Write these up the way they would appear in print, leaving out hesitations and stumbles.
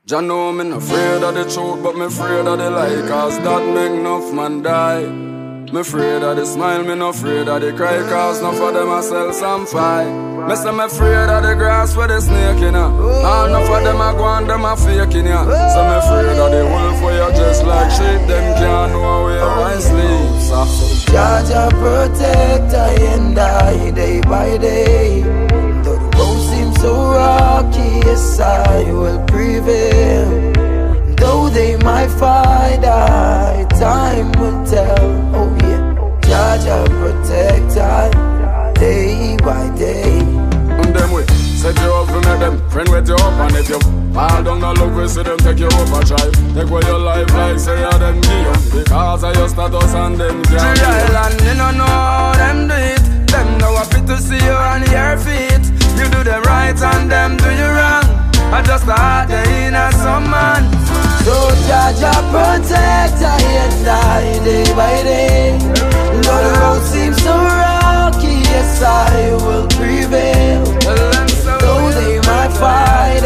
Jah know me no afraid of the truth, but me afraid of the lie, cause that make enough man die. Me afraid of the smile, me no afraid of the cry, cause enough of them a sell some fight. Me say me afraid of the grass where the snake in ya, and enough of them a go and them a fake in ya. So me afraid of the wolf where you just like sheep, them can't know where I sleep. So Jah protect I and I day by day. Though the road seems so rocky, yes I will prevail. Though they might fight, time will tell. Oh yeah, Jah protect I day by day. And them way set you up to make them friend with you up, and if you fall down the love, we see them take you up a try. Take away your life like say you them give, because of your status and them can't. And you don't know how them do it. Them know what fit to see you on your feet. You do them right and them do you wrong. I just a heart they in a some man. So Jah protect I and I day by day. Though the road seems so rocky, yes I will prevail. Though they might fight,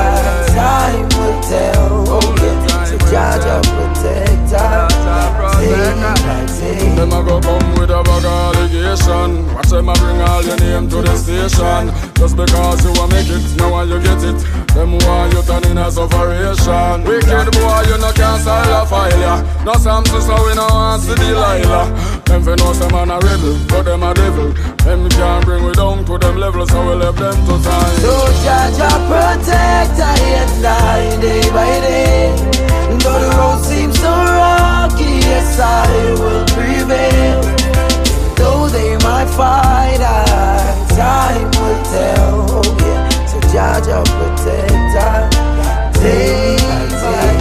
time will tell. Oh yeah, so Jah protect I day by day. Them a go come with a bag of allegation. Watch them a bring all your name to the station. Just because you a make it, now you get it. Them want you turn in a sufferation. Wicked boy, you no can't style a failure. No Samson, so we no want to Delilah. Them fi know some man a rebel, but them a devil. Them can't bring we down to them levels, so we left them to time. So Jah protect I and I day by day. Though the road seems so rocky, yes I will prevail. Though they might fight, time will tell. Oh yeah, so Jah protect I day by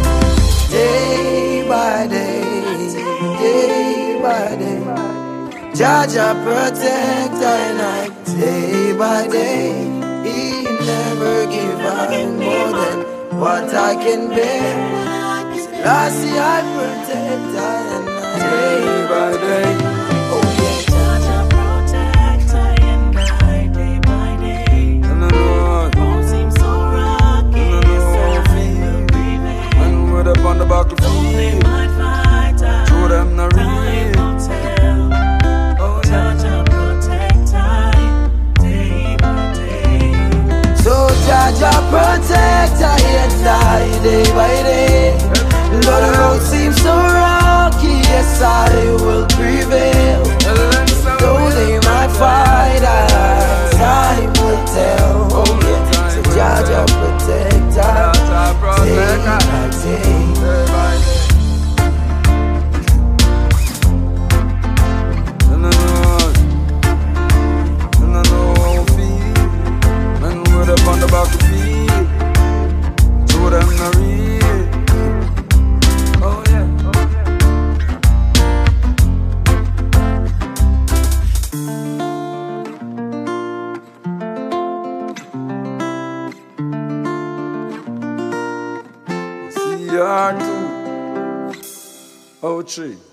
day, day by day, day by day. Jah protect I day by day. He never give I more than what I can bear. Last year I protect I day by day. Oh yeah. Jah protect I and I day by day. Road seems so rocky, yes I will prevail. And we're up on the battlefield, though they might fight, through them not real. time will tell. Oh yeah. Jah protect I day by day. So Jah protect I and I day by day. Though the road seems so rocky, yes I will prevail. Though they might fight, time will tell. Oh yeah, so Jah protect I day by day. On the battlefield, through them not real. Oh yeah, oh yeah. CR2, O3.